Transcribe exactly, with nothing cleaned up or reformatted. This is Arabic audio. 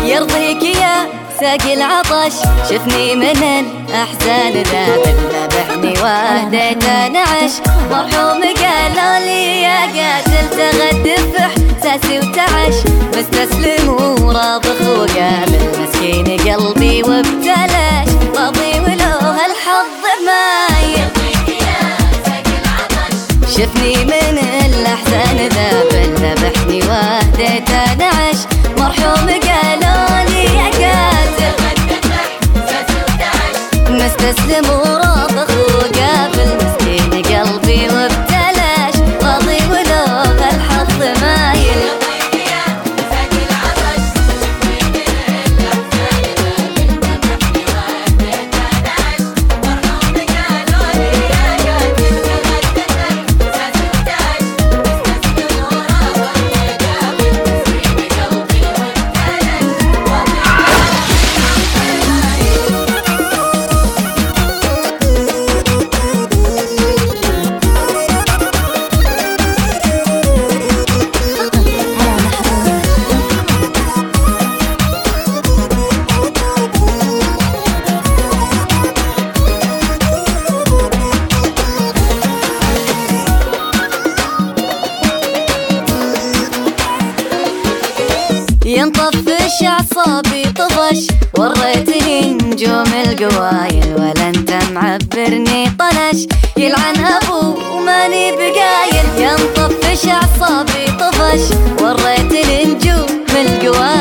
يرضيك يا ساقي العطش، شفني من الأحزان ذاب ذبحني وهديت انعش. مرحوم قالوا لي يا قاتل تغدف احساسي وتعش، مستسلم وراضخ وقابل مسكين قلبي وابتلش، راضي ولو هالحظ مايل. شفني من الأحزان ذاب ذبحني وهديت انعش. مرحوم قالوا لي يا قاتل مستسلم وراضخ وقابل مسكين قلبي وابتلش، راضي ولو هالحظ مايل. ينطفش أعصابي طفش، وريتني نجوم القوايل ولا انت معبرني طنش. يلعن ابو وماني بقايل، ينطفش أعصابي طفش، وريتني نجوم القوايل